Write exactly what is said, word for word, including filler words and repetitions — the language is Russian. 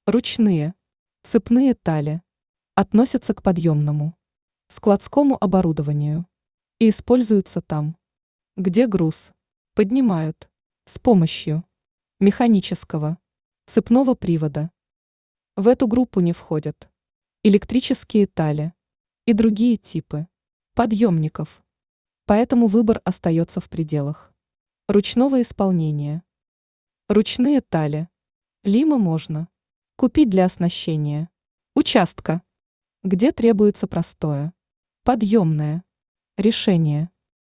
Ручные, цепные тали относятся к подъемному, складскому оборудованию и используются там, где груз поднимают с помощью механического цепного привода. В эту группу не входят электрические тали и другие типы подъемников, поэтому выбор остается в пределах ручного исполнения. Ручные тали лима можно купить для оснащения участка, где требуется простое подъемное решение.